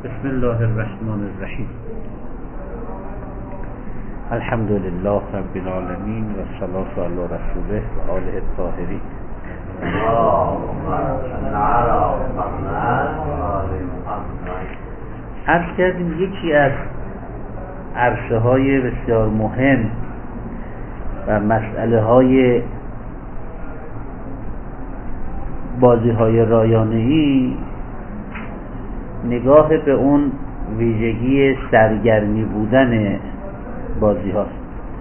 بسم الله الرحمن الرحیم. الحمد لله رب العالمین و الصلاة علی رسوله و آله الطاهرین. عرض کردیم یکی از عرصه های بسیار مهم و مسئله های بازی های رایانه‌ای نگاه به اون ویژگی سرگرمی بودن بازی هاست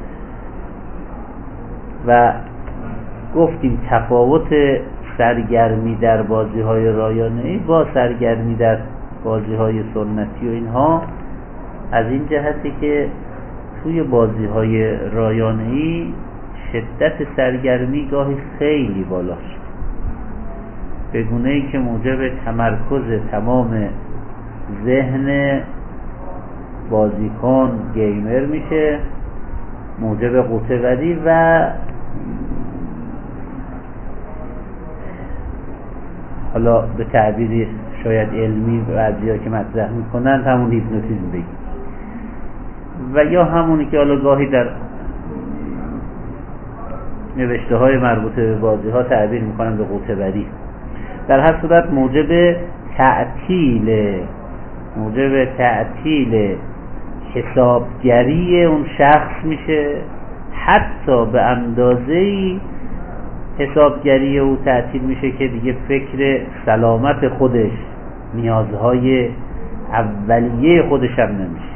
و گفتیم تفاوت سرگرمی در بازی های رایانه‌ای با سرگرمی در بازی های سنتی و اینها از این جهته که توی بازی های رایانه‌ای شدت سرگرمی گاهی خیلی بالاست، به گونه‌ای که موجب تمرکز تمام ذهن بازیکن گیمر میشه، موجب قوطه‌وری و حالا به تعبیری شاید علمی بعضیا که مطرح میکنن همون هیپنوتیزم بگیم و یا همونی که حالا گاهی در نوشته های مربوط به بازی ها تعبیر میکنن به قوطه‌وری. در هر صورت موجب تعطیل حسابگری اون شخص میشه، حتی به اندازه‌ای حسابگری او تعطیل میشه که دیگه فکر سلامت خودش، نیازهای اولیه خودش هم نمیشه.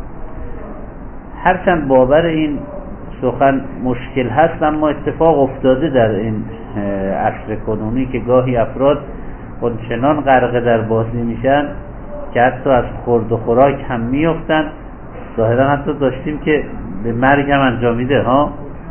هرچند باور این سخن مشکل هست، اما اتفاق افتاده در این عصر کنونی که گاهی افراد چنان غرق در بازی میشن که حتی از خورد و خوراک هم میافتن. ظاهرا حتی داشتیم که به مرگ هم انجامیده ها،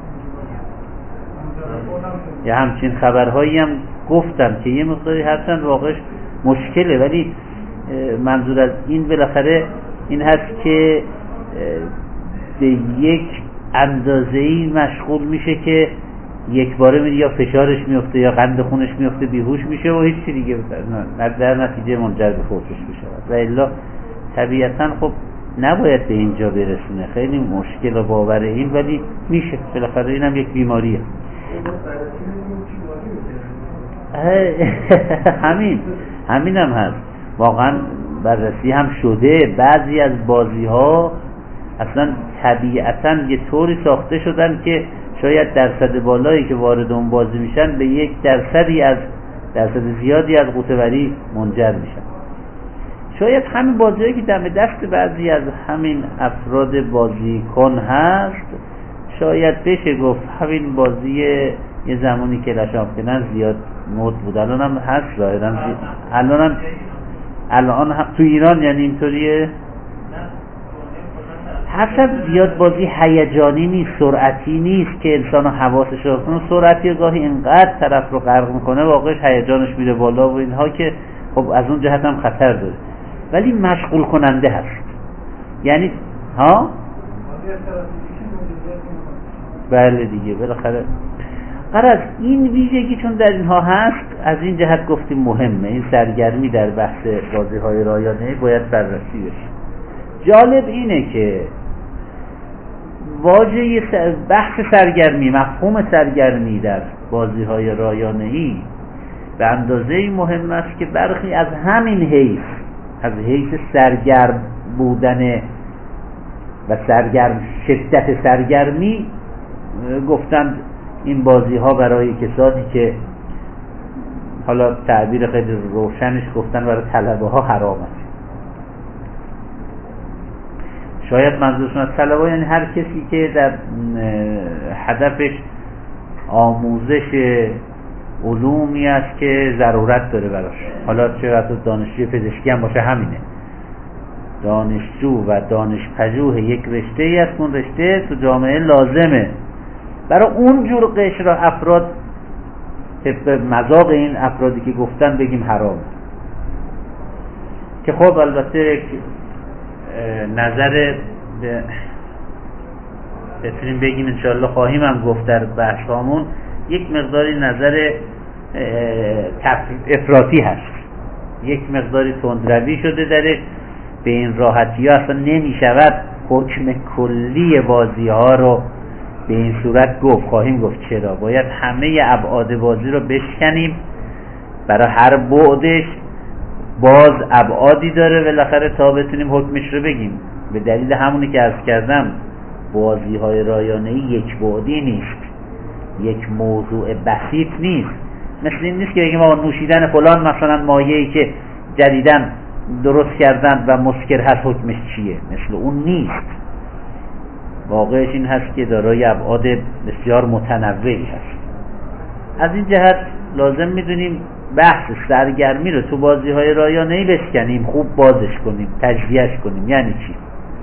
یا همچین خبرهایی هم گفتم که یه مقداری هرچند واقعش مشکله، ولی منظور از این بالاخره این هست که به یک اندازه‌ای مشغول میشه که یک باره میره یا فشارش میفته یا قند خونش میفته، بیهوش میشه و هیچ چی دیگه در نتیجه منجر به فوتش میشه و الا طبیعتا خب نباید به اینجا برسونه. خیلی مشکل و باور این، ولی میشه بالاخره، اینم یک بیماریه. همین هم هست، واقعا بررسی هم شده. بعضی از بازی ها اصلا طبیعتا یه طوری ساخته شدن که شاید درصد بالایی که وارد اون بازی میشن به 1% زیادی از قوطه‌وری منجر میشن. شاید همین بازی‌هایی که دم دست بعضی از همین افراد بازیکن هست، شاید بشه گفت همین بازی یه زمانی که لشافکنن زیاد مد بود، الان هم هست ظاهرا، الان هم تو ایران یعنی اینطوریه. هرچند زیاد بازی هیجانی نیست، سرعتی نیست که انسان حواسش رو کنه. سرعتی گاهی اینقدر طرف رو غرق میکنه واقعش هیجانش میره بالا و اینها که خب از اون جهت هم خطر داره، ولی مشغول کننده هست. یعنی ها بله دیگه، بالاخره غرض این ویژگی چون در اینها هست، از این جهت گفتیم مهمه این سرگرمی در بحث بازی های رایانه‌ای باید بررسی بشه. جالب اینه که واژه بحث سرگرمی، مفهوم سرگرمی در بازی های رایانه‌ای به اندازه‌ای مهم است که برخی از همین حیث سرگرم بودن و شدت سرگرمی گفتند این بازی ها برای کسانی که حالا تعبیر خیلی روشنش گفتن برای طلبه ها حرام است. شاید منظورشون از طلبه یعنی هر کسی که در هدفش آموزش علومی است که ضرورت داره براش، حالا چه حتی دانشجوی پزشکی هم باشه، همینه، دانشجو و دانشپژوه یک رشته ای است، اون رشته تو جامعه لازمه. برای اون جور قشر افراد طبق مذاق این افرادی که گفتن بگیم حرام، که خب البته یک نظر بتونیم بگیم انشاءالله خواهیم هم گفت در بحثامون، یک مقداری نظر افراطی هست، یک مقداری تندروی شده درش به این راحتی ها اصلا نمی شود حکم کلی بازی ها رو به این صورت گفت. خواهیم گفت چرا باید همه ابعاد بازی رو بشکنیم. برای هر بعدش باز ابعادی داره بالاخره تا بتونیم حکمش رو بگیم. به دلیل همونی که عرض کردم بازی های رایانه‌ای یک بعدی نیست، یک موضوع بسیط نیست. مثل این نیست که بگیم آقا نوشیدن فلان مثلا مایه‌ای که جدیداً درست کردن و مسکر هست حکمش چیه، مثل اون نیست. واقعش این هست که دارای ابعاد بسیار متنوعی هست. از این جهت لازم میدونیم بحث سرگرمی رو تو بازی های رایانه‌ای بشکنیم، خوب بازش کنیم، تجزیهش کنیم. یعنی چی؟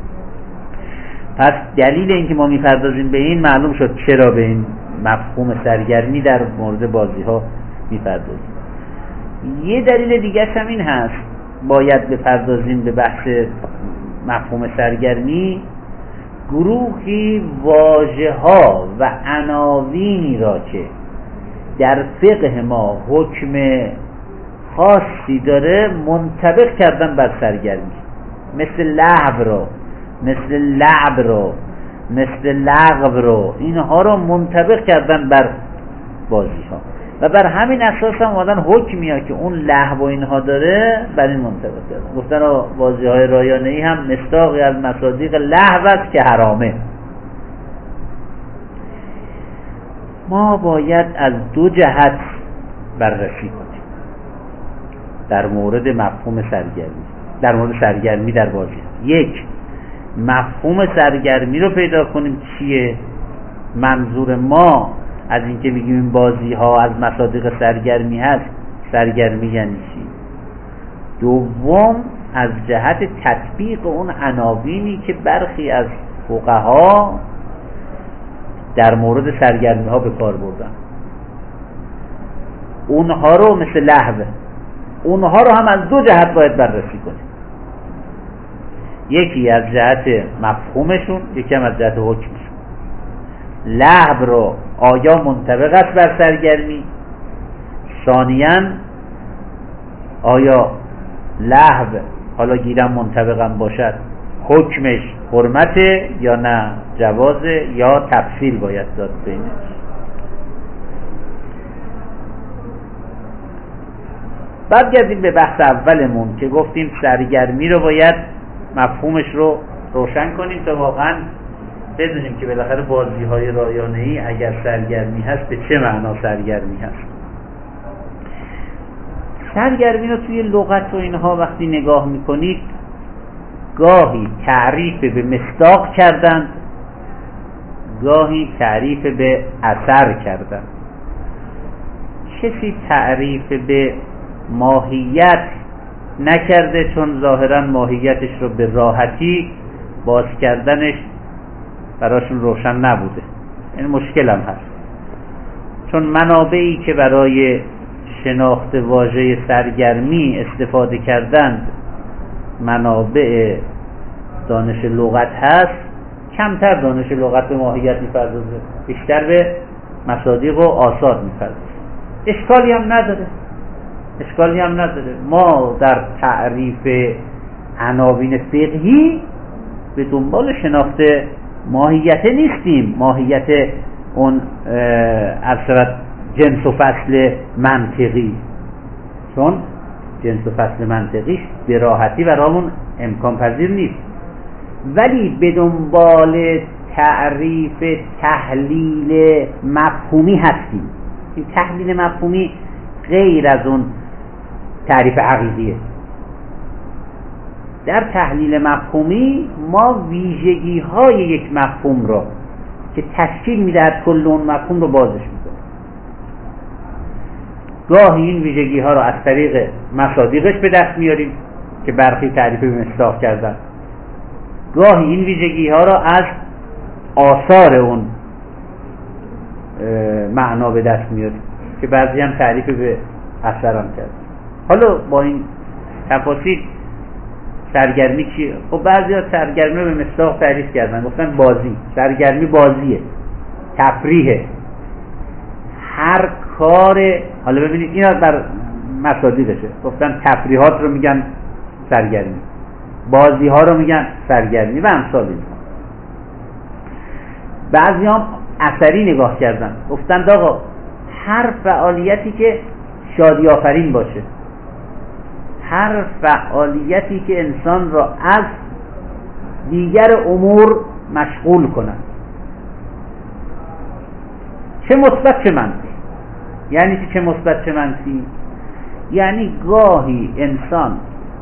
پس دلیل اینکه ما میپردازیم به این معلوم شد چرا به این مفهوم سرگرمی در مورد بازی ها میپردازیم. یه دلیل دیگه هم این هست باید بپردازیم به بحث مفهوم سرگرمی. گروهی واژه ها و عناوینی را که در فقه ما حکم خاصی داره منطبق کردن بر سرگرمی، مثل لهو رو، مثل لعب رو، مثل لغو رو، اینها رو منطبق کردن بر بازی ها و بر همین اساس هم آمدن حکمی ها که اون لهو و اینها داره بر این منطبق کردن. گفتن بازی های رایانه‌ای هم مصداقی از مصادیق لهو است که حرامه. ما باید از دو جهت بررسی کنیم در مورد مفهوم سرگرمی، در مورد سرگرمی در بازی. یک، مفهوم سرگرمی رو پیدا کنیم چیه، منظور ما از اینکه بگیم این بازی ها از مصادیق سرگرمی هست، سرگرمی یعنی چی. دوم، از جهت تطبیق اون عناوینی که برخی از فقها در مورد سرگرمی ها به کار بردن، اونها رو مثل لهو، اونها رو هم از دو جهت باید بررسی کنیم. یکی از جهت مفهومشون، یکی هم از جهت حکمشون. لهو رو آیا منطبق است بر سرگرمی؟ ثانیاً آیا لهو حالا گیرم منطبقم باشد حکمش حرمته یا نه جوازه یا تفصیل باید داد بینش. بعد گردیم به بحث اولمون که گفتیم سرگرمی رو باید مفهومش رو روشن کنیم تا واقعا بدونیم که بالاخره بازی های رایانه‌ای اگر سرگرمی هست به چه معنا سرگرمی هست. سرگرمی رو توی لغت و اینها وقتی نگاه میکنید گاهی تعریف به مصداق کردند، گاهی تعریف به اثر کردند. کسی تعریف به ماهیت نکرده چون ظاهرا ماهیتش رو به راحتی باز کردنش براشون روشن نبوده. این مشکل هم هست چون منابعی که برای شناخت واژه سرگرمی استفاده کردند منابع دانش لغت هست، کمتر دانش لغت به ماهیت می‌پردازه، بیشتر به مصادیق و آثار می‌پردازه. اشکالی هم نداره. ما در تعریف عناوین فقهی به دنبال شناخت ماهیت نیستیم، ماهیت اون اصلا جنس و فصل منطقی، چون جنس و فصل منطقیش به راحتی برامون امکان پذیر نیست، ولی به دنبال تعریف تحلیل مفهومی هستیم. این تحلیل مفهومی غیر از اون تعریف عقیدیه. در تحلیل مفهومی ما ویژگی های یک مفهوم را که تشکیل میدهد کل اون مفهوم رو بازش میکنه. گاهی این ویژگی ها را از طریق مصادیقش به دست میاریم که برخی تعریف به مصداق کردن، گاهی این ویژگی ها را از آثار اون معنا به دست میاریم که بعضی هم تعریف به اثر هم کرد. حالا با این تفاصیل سرگرمی چیه؟ خب بعضی ها سرگرمی به مصداق تعریف کردن، گفتن بازی، سرگرمی بازیه، تفریحه، هر کار. حالا ببینید اینا بر مصادیقشه، گفتن تفریحات رو میگن سرگرمی، بازی ها رو میگن سرگرمی و امثال اینها. بعضی هم اثری نگاه کردن، گفتند آقا هر فعالیتی که شادی آفرین باشه، هر فعالیتی که انسان را از دیگر امور مشغول کنه، چه مثبت چه منفی. یعنی چه مثبت چه منفی؟ یعنی گاهی انسان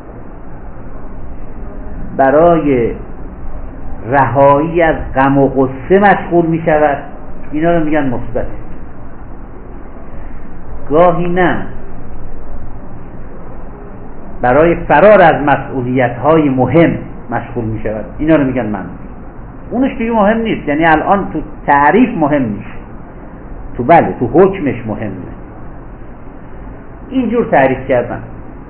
برای رهایی از غم و غصه مشغول می شود، اینا رو میگن مثبت. گاهی نه، برای فرار از مسئولیت های مهم مشغول می شود، اینا رو میگن منفی. اونش دیگه مهم نیست، یعنی الان تو تعریف مهم نیست، تو بله تو حکمش مهمه. اینجور تعریف کردن.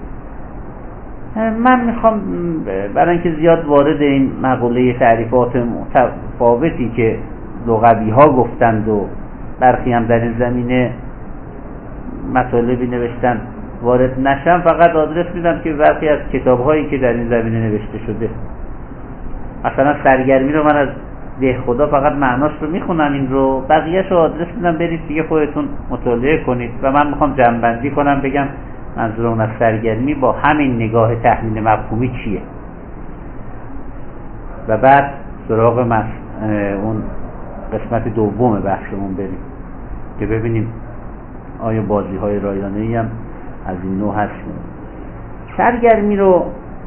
من میخوام برای اینکه زیاد وارد این مقوله تعریفات متفاوتی که لغوی ها گفتند و برخی هم در این زمینه مطالبی نوشتن وارد نشم، فقط آدرس میدم که برخی از کتاب هایی که در این زمینه نوشته شده، مثلا سرگرمی رو من از دهخدا فقط معناش رو میخونم، این رو بقیه‌شو آدرس میدم برید دیگه خودتون مطالعه کنید. و من میخوام جمع‌بندی کنم بگم منظورم از سرگرمی با همین نگاه تحلیل مفهومی چیه و بعد سراغ اون قسمت دوم بحثمون بریم که ببینیم آیا بازی‌های رایانه‌ای هم از این نوع هست. سرگرمی رو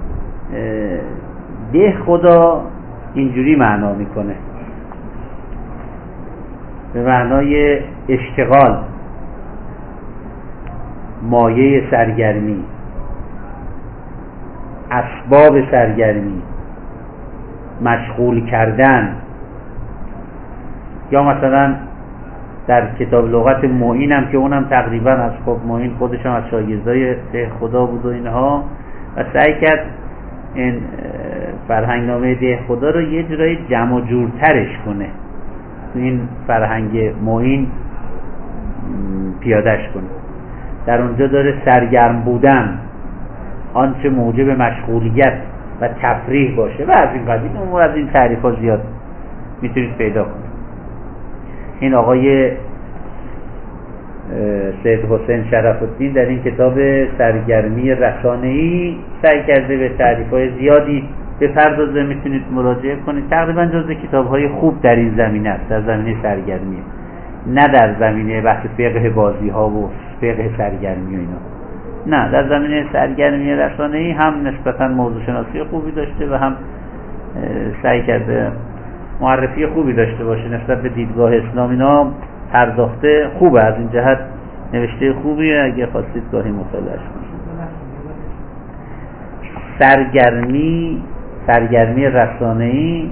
دهخدا اینجوری معنا میکنه، به معنای اشتغال، مایه سرگرمی، اسباب سرگرمی، مشغول کردن. یا مثلا در کتاب لغت معین هم که اونم تقریبا از خب معین خودش هم از شاگردای دهخدا بود و اینها، و سعی کرد این فرهنگنامه دهخدا رو یه جورایی جمع و جورترش کنه، این فرهنگ معین پیادش کنه. در اونجا داره سرگرم بودن، آنچه موجب مشغولیت و تفریح باشه و از این قبیل. اون از این تعریفات زیاد میتونید پیدا کنید. این آقای سید حسین شرف الدین در این کتاب سرگرمی رسانه‌ای سعی کرده به تعریف‌های زیادی بپردازه، میتونید مراجعه کنید. تقریبا جزو کتاب‌های خوب در این زمینه است، در زمینه سرگرمی، نه در زمینه بحث فقه بازی‌ها و فقه سرگرمی و اینا، نه، در زمینه سرگرمی رسانه‌ای هم نسبتاً موضوع شناسی خوبی داشته و هم سعی کرده معرفی خوبی داشته باشه نسبت به دیدگاه اسلام. اینا پرداخته خوبه، از این جهت نوشته خوبیه، اگه خواستید گاهی مطالعه‌اش کنید. سرگرمی رسانه‌ای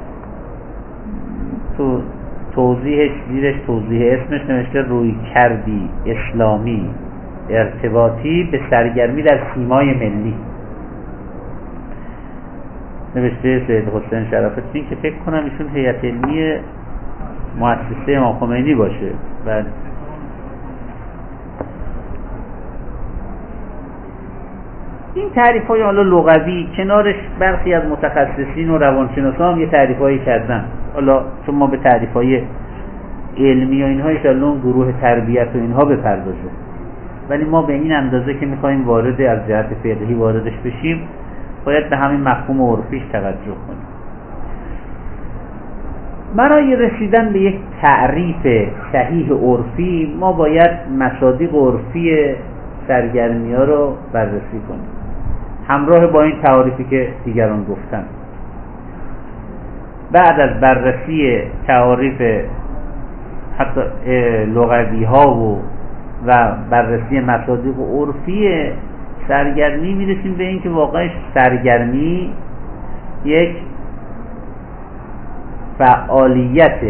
تو توضیحش، زیرش توضیح اسمش نوشته روی کردی اسلامی ارتباطی به سرگرمی در سیمای ملی، نوشته سید حسین شرف الدین که فکر کنم ایشون هیئت علمی مؤسسه امام خمینی باشه. و این تعریف‌های حالا لغوی کنارش برخی از متخصصین و روانشناسان هم یه تعریف‌هایی کردن. حالا چون ما به تعریف‌های علمی و اینها ان اون گروه تربیت و اینها بپردازه، ولی ما به این اندازه که می‌خوایم وارد از جهت فقهی واردش بشیم باید به همین مفهوم عرفیش توجه کنیم. برای رسیدن به یک تعریف صحیح عرفی ما باید مصادیق عرفی سرگرمی‌ها رو بررسی کنیم همراه با این تعاریفی که دیگران گفتن. بعد از بررسی تعاریف حتی لغوی ها و بررسی مصادیق عرفی سرگرمی میرسیم به این که واقعا سرگرمی یک فعالیت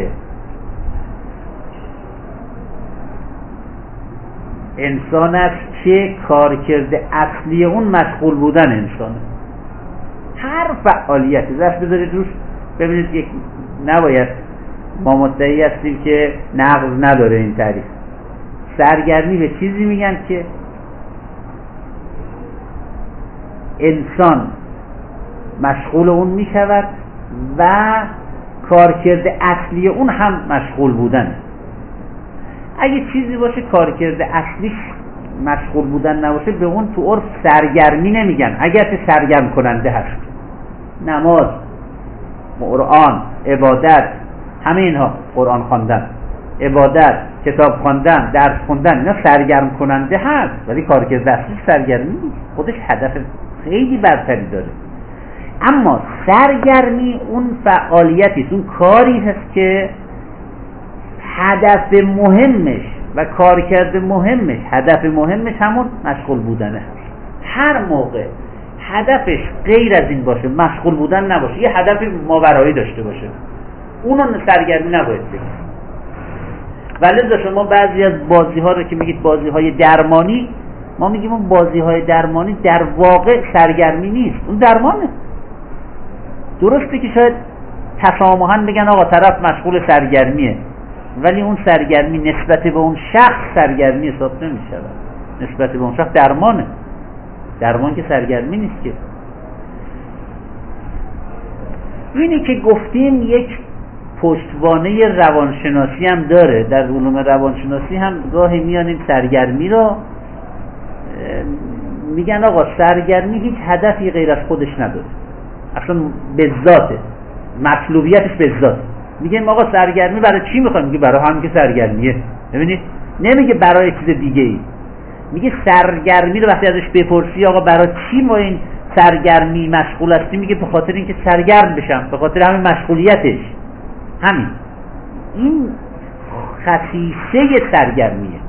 انسان است که کارکرد اصلی اون مشغول بودن انسانه. هر فعالیتی دست بذارید روش ببینید، یک نباید ما مدعی هستیم که نقض نداره این تعریف. سرگرمی به چیزی میگن که انسان مشغول اون می شود و کارکرد اصلی اون هم مشغول بودن. اگه چیزی باشه کارکرد اصلیش مشغول بودن نباشه به اون تو عرف سرگرمی نمیگن، اگر که سرگرم کننده هست. نماز، قرآن، عبادت، همه اینها، قرآن خواندن، عبادت، کتاب خواندن، درس خوندن، اینا سرگرم کننده هست، ولی کارکرد اصلیش سرگرمی نیست، خودش هدف خیلی برتری داره. اما سرگرمی اون فعالیتی است، اون کاری هست که هدف مهمش و کارکرد مهمش، هدف مهمش همون مشغول بودنه هست. هر موقع هدفش غیر از این باشه، مشغول بودن نباشه، یه هدف ماورایی داشته باشه، اونو سرگرمی نباید بگید. ولی شما بعضی از بازی ها رو که میگید بازی های درمانی، ما میگیم اون بازی های درمانی در واقع سرگرمی نیست، اون درمانه. درسته که شاید تسامحاً بگن آقا طرف مشغول سرگرمیه، ولی اون سرگرمی نسبت به اون شخص سرگرمی حساب نمیشه، نسبت به اون شخص درمانه. درمان که سرگرمی نیست که. اینی که گفتیم یک پشتوانه روانشناسی هم داره، در علوم روانشناسی هم گاهی میان این سرگرمی رو میگن آقا سرگرمی هیچ هدفی غیر از خودش نداره، اصلا به ذاته، مطلوبیتش به ذات. میگن آقا سرگرمی برای چی میخوایم؟ میگه برای همین که سرگرمیه. ببینید نمیگه برای چیز دیگه ای، میگه سرگرمی رو وقتی ازش بپرسی آقا برای چی ما این سرگرمی مشغول هستیم، میگه به خاطر اینکه سرگرم بشم، به خاطر همین مشغولیتش. همین این خصیصه سرگرمیه.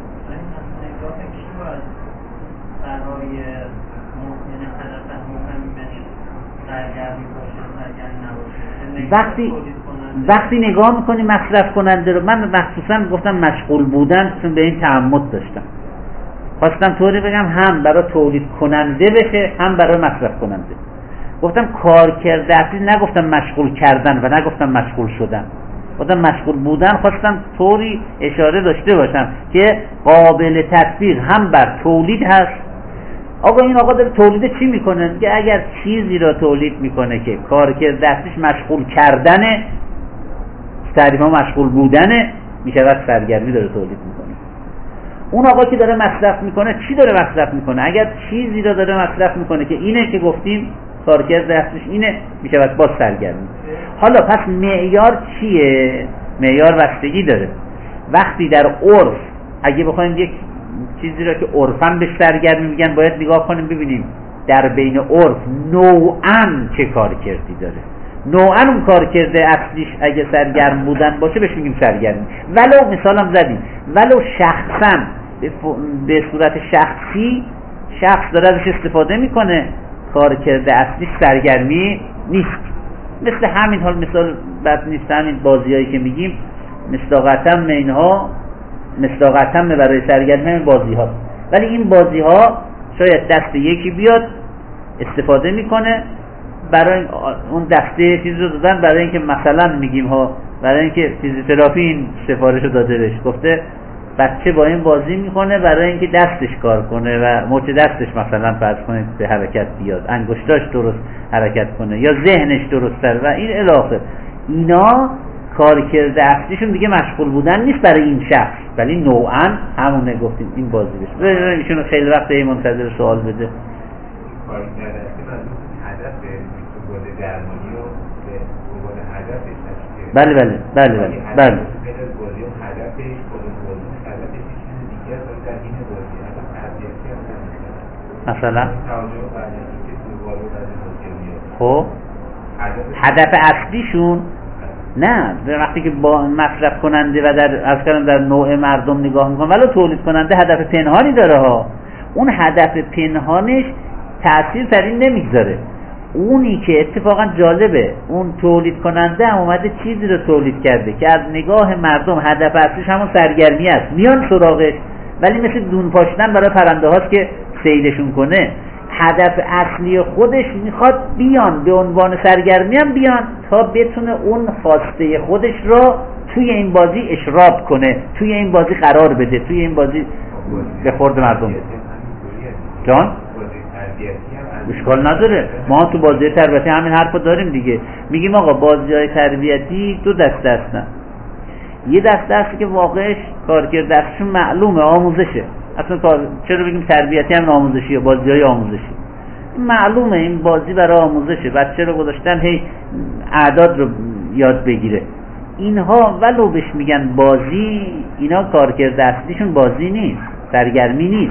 وقتی نگاه میکنی مصرف کننده رو، من مخصوصا گفتم مشغول بودن چون به این تعمد داشتم، خواستم طوری بگم هم برای تولید کننده بشه هم برای مصرف کننده. گفتم کارکرد اصلی، نگفتم مشغول کردن و نگفتم مشغول شدن، گفتم مشغول بودن. خواستم طوری اشاره داشته باشم که قابل تطبیق هم بر تولید هست. آقا این آقا داره تولید چی میکنه؟ که اگر چیزی را تولید میکنه که کارکرد اصلیش مشغول کردنه، تعریف ما مشغول بودنه، میشود سرگرمی داره تولید میکنه. اون آقا که داره مصرف میکنه چی داره مصرف میکنه؟ اگر چیزی را داره مصرف میکنه که اینه که گفتیم کارکرد اصلیش اینه، میشود باز سرگرمی. حالا پس معیار چیه؟ معیار بستگی داره. وقتی در عرف اگه بخوایم یک چیزی را که عرفاً به سرگرمی میگن باید نگاه کنیم ببینیم در بین عرف نوعاً چه کارکردی داره. نوعاً اون کارکرد اصلیش اگه سرگرم بودن باشه بهش میگیم سرگرمی. ولو مثالم زدیم ولو شخصاً به صورت شخصی شخص داره ازش استفاده میکنه، کارکرد اصلیش سرگرمی نیست. مثل همین حال مثال بد نیست، همین بازیایی که میگیم مصداقاً اینها مصداقاً برای سرگرمی همین بازی ها، ولی این بازی ها شاید دست یکی بیاد استفاده میکنه برای اون دسته چیز رو دادن، برای اینکه مثلا میگیم ها برای اینکه فیزیوتراپی این سفارش رو داده بهش، گفته بچه با این بازی میکنه برای اینکه دستش کار کنه و مچ دستش مثلا فرض کنید به حرکت بیاد، انگشتاش درست حرکت کنه یا ذهنش درست‌تر و این الاخر. اینا کارکرد اصلیشون دیگه مشغول بودن نیست برای این شخص، ولی نوعاً همونه گفتیم این بازی بشه. ایشون خیلی وقت این منتظر سوال بده. کارکرد اصلی منظور هدف بازی درمانی رو به عنوان هدفش تشکیل. بله بله بله بله بله. بازی اون هدفش کدوم بازی هدفش چیز دیگه است در این بازی هدف تربیتی هم نمیشه. مثلا توجه بعد از اینکه تو وارد از بازی میاد. خب هدف اصلیشون نه، وقتی که با مصرف کننده و در نوع مردم نگاه میکنن، ولی تولید کننده هدف پنهانی داره ها. اون هدف پنهانش تأثیر در این نمیگذاره. اونی که اتفاقا جالبه اون تولید کننده هم اومده چیزی رو تولید کرده که از نگاه مردم هدف اصلیش همون سرگرمی است، میان سراغش، ولی مثل دون پاشتن برای پرنده هاست که سیلشون کنه. هدف اصلی خودش میخواد بیان به عنوان سرگرمی هم بیان تا بتونه اون خواسته خودش رو توی این بازی اشراف کنه، توی این بازی قرار بده، توی این بازی به خورد مردم. جان؟ بازی تربیتی هم از اشکال نداره. ما تو بازی تربیتی همین حرفو داریم دیگه، میگیم آقا بازی‌های تربیتی دو دسته هستن. یه دسته هستی که واقعش کارکرد دستشون معلومه، آموزشه. اصلا چرا بگیم تربیتی هم آموزشی یا بازی‌های آموزشی؟ معلومه این بازی برای آموزشه، بچه رو گذاشتن هی اعداد رو یاد بگیره. اینها ولو بهش میگن بازی، اینا کارکرد اصلیشون بازی نیست، سرگرمی نیست.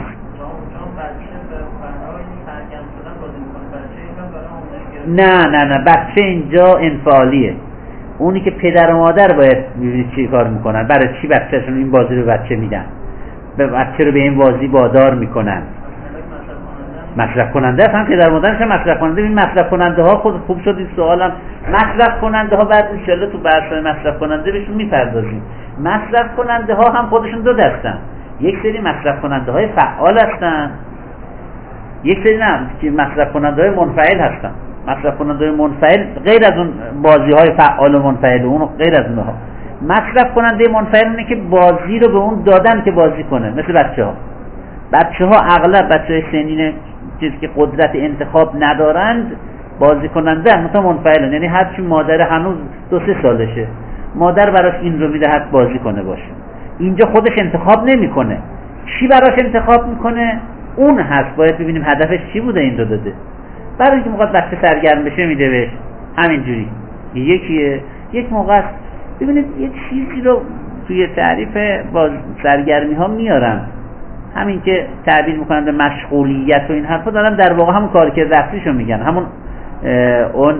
نه بچه اینجا انفعالیه. اونی که پدر و مادر باید ببینید چی کار میکنن، برای چی بچه‌شون این بازی رو بچه میدن، به بچه رو به این بازی وادار میکنن. مصرف کننده اصلا پدر مادرش هم مصرف کننده. این مصرف کننده ها خود خوب شد این سوالم، مصرف کننده ها بعد ان شاءالله تو بحث‌های مصرف کننده بهشون میپردازیم. مصرف کننده ها هم خودشون دو دستن، یک سری مصرف کننده های فعال هستن، یک سری نه که مصرف کننده های منفعل هستن. مصرف کننده های منفعل غیر از اون بازی های فعال و منفعل، اون غیر از اونها. مصرف کننده منفعل اینه که بازی رو به اون دادن که بازی کنه، مثل بچه‌ها اغلب بچه‌های سنین چیزی که قدرت انتخاب ندارند بازی کننده مثلا منفعلن. یعنی هرچی مادر هنوز 2-3 سالشه، مادر براش این رو میدهد بازی کنه باشه. اینجا خودش انتخاب نمیکنه، چی براش انتخاب میکنه اون هست. باید ببینیم هدفش چی بوده این رو داده. برای اینکه موقع بچه سرگرم بشه میده بهش همینجوری. یکیه. یک موقع ببینید یه چیزی رو توی تعریف با سرگرمی ها میارن، همین که تعبیر میکنن به مشغولیت و این حرفا، دارن در واقع همون کارکرد اصلیشو میگن، همون اون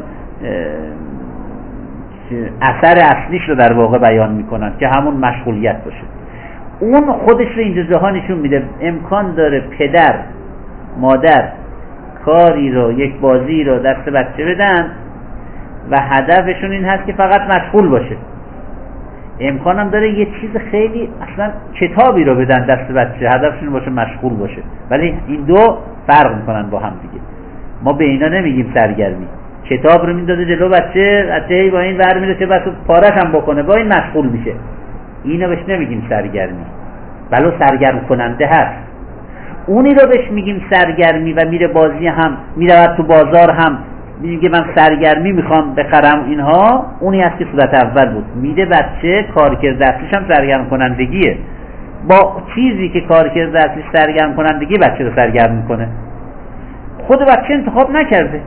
اثر اصلیش رو در واقع بیان میکنن که همون مشغولیت باشه. اون خودش رو اینجا جاها نشون میده. امکان داره پدر مادر کاری رو، یک بازی رو دست بچه بدن و هدفشون این هست که فقط مشغول باشه. امکانم داره یه چیز خیلی اصلا کتابی رو بدن دست بچه، هدفشون باشه مشغول باشه. ولی این دو فرق میکنن با هم دیگه. ما به اینا نمیگیم سرگرمی. کتاب رو میداده جلو بچه با این ور میره چه بس پارش هم بکنه، با این مشغول میشه. اینو بهش نمیگیم سرگرمی، ولو سرگرم کننده هست. اونی رو بهش میگیم سرگرمی و میره بازی هم میره تو بازار هم میگه من سرگرمی میخوام بخرم اینها، اونی هست که صورت اول بود. میده بچه کارکرد اصلیش هم سرگرم کنندگیه. با چیزی که کارکرد اصلیش سرگرم کنندگی بچه رو سرگرم میکنه. خود بچه انتخاب نکرده.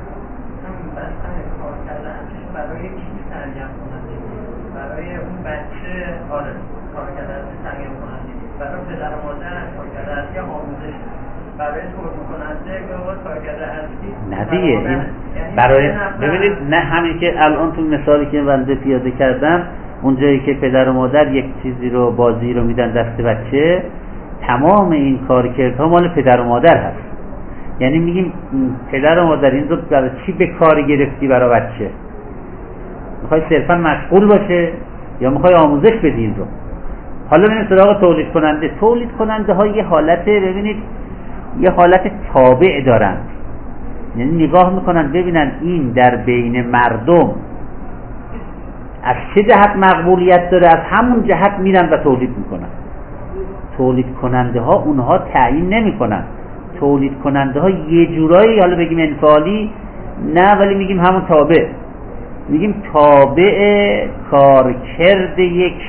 برای کی سرگرم کننده؟ برای اون بچه آره کارکرد اصلی سرگرم کننده، برای پدر و مادر کارکرد اصلی آموزش، برای تولید کننده کارکرد اصلی نه دیگه. این برای ببینید نه همین که الان تو مثالی که بنده پیاده کردم، اونجایی که پدر و مادر یک چیزی رو بازی رو میدن دست بچه، تمام این کارکردها مال پدر و مادر هست. یعنی میگیم پدر و مادر این رو برای چی به کار گرفتی برای بچه؟ میخوای صرفا مشغول باشه یا میخوای آموزش بدی این رو؟ حالا ببینید سراغ تولید کننده. تولید کننده ها یه حالت، ببینید یه حالت تابع دارن. یعنی نگاه میکنن ببینن این در بین مردم از چه جهت مقبولیت داره، از همون جهت میرن و تولید میکنن. تولید کننده ها اونها تعیین نمیکنن. تولید کننده ها یه جورایی، حالا بگیم انفعالی نه، ولی میگیم همون تابع. میگیم تابع کارکرد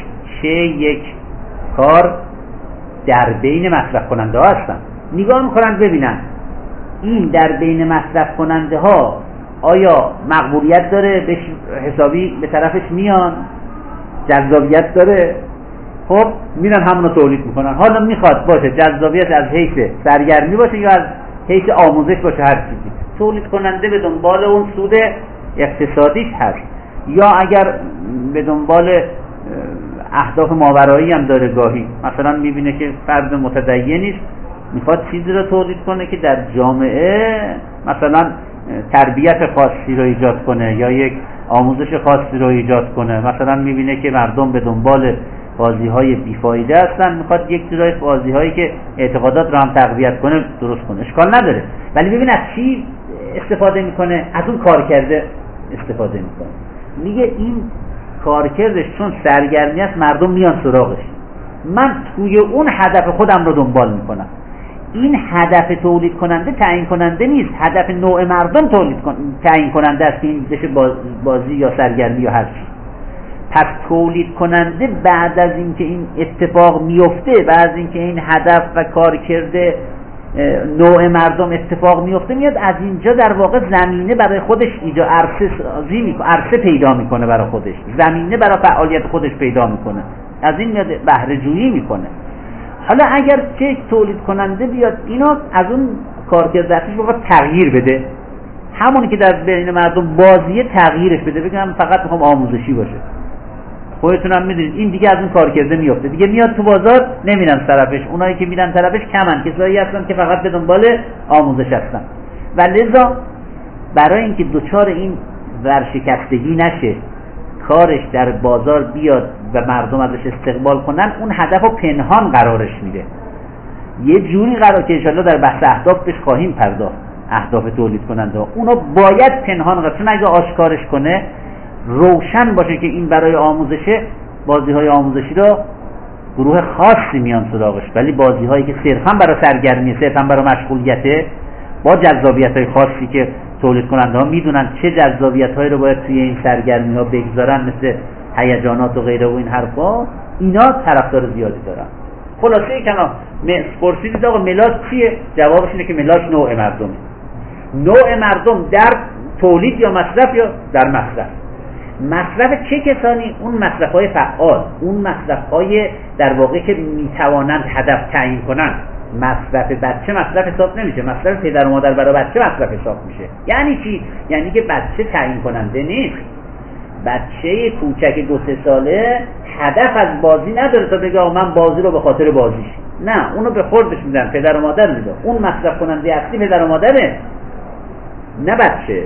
یک کار در بین مصرف کننده ها هستن. نگاه میکنن ببینن این در بین مصرف کننده ها آیا مقبولیت داره، به حسابی به طرفش میان، جذابیت داره، خب میرن همونو تولید میکنن. حالا میخواد باشه جذابیت از حیث سرگرمی باشه یا از حیث آموزش باشه، هر چیزی تولید کننده به دنبال اون سود اقتصادیش هست، یا اگر به دنبال اهداف ماورایی هم داره. گاهی مثلا میبینه که فرد متدینی است، میخواد چیزی رو تولید کنه که در جامعه مثلا تربیت خاصی رو ایجاد کنه یا یک آموزش خاصی رو ایجاد کنه. مثلا میبینه که مردم به دنبال بازی‌های بیفایده هستن، میخواد یک جورای بازی‌هایی که اعتقادات رو هم تقویت کنه درست کنه. اشکال نداره، ولی ببین از چی استفاده میکنه؟ از اون کارکرده استفاده میکنه. میگه این کارکردش چون سرگرمی است، مردم میان سراغش، من توی اون هدف خودم رو دنبال میکنم. این هدف تولید کننده تعیین کننده نیست، هدف نوع مردم تعیین کننده است که این بشه بازی یا سرگرمی یا هر چی. پس تولید کننده بعد از اینکه این اتفاق میفته، بعد از اینکه این هدف و کارکرد نوع مردم اتفاق میفته، میاد از اینجا در واقع زمینه برای خودش ایجاد عرصه پیدا میکنه، برای خودش زمینه برای فعالیت خودش پیدا میکنه، از این میاد بهره جویی میکنه. حالا اگر که تولید کننده بیاد اینو از اون کارکرد ذاتش بخواد تغییر بده، همونی که در بین مردم بازیه تغییرش بده، بگم فقط میخوام آموزشی باشه، خودتون هم میدونید این دیگه از اون کارکرده میفته دیگه، میاد تو بازار نمیرن طرفش، اونایی که میرن طرفش کمن، کسایی هستن که فقط به دنبال آموزش هستن. و لذا برای اینکه دوچار این ورشکستگی نشه، کارش در بازار بیاد و مردم ازش استقبال کنن، اون هدف رو پنهان قرارش میده. یه جوری قرار که انشالله در بحث اهداف بهش خواهیم پرداخت، اهداف تولید کننده اونو باید پنهان قرار، چون اگه آشکارش کنه روشن باشه که این برای آموزشه، بازی های آموزشی را گروه خاصی میان سراغش، ولی بازی هایی که صرفا برای سرگرمی، صرفا برای مشغولیته، با جذابیت های خاصی که تولید کننده ها میدونن چه جذابیت هایی رو باید توی این سرگرمی ها بگذارن، مثل هیجانات و غیره و این حرفا، اینا طرفدار زیادی دارن. خلاصه کلام پرسیدید آقا ملاک چیه؟ جوابش اینه که ملاک نوع مردمه. نوع مردم در تولید یا مصرف یا در مصرف. مصرف چه کسانی؟ اون مصرف های فعال، اون مصرف های در واقع که میتوانند هدف تعیین کنند. مصرف بچه مصرف حساب نمیشه، مصرف پدر و مادر برای بچه مصرف حساب میشه. یعنی چی؟ یعنی که بچه تعیین کننده نیست. بچه کوچک 2-3 ساله هدف از بازی نداره تا بگه من بازی رو به خاطر بازیش، نه، اونو به خودش میدن، پدر و مادر میدن، اون مصرف کننده اصلی پدر و مادره، نه بچه.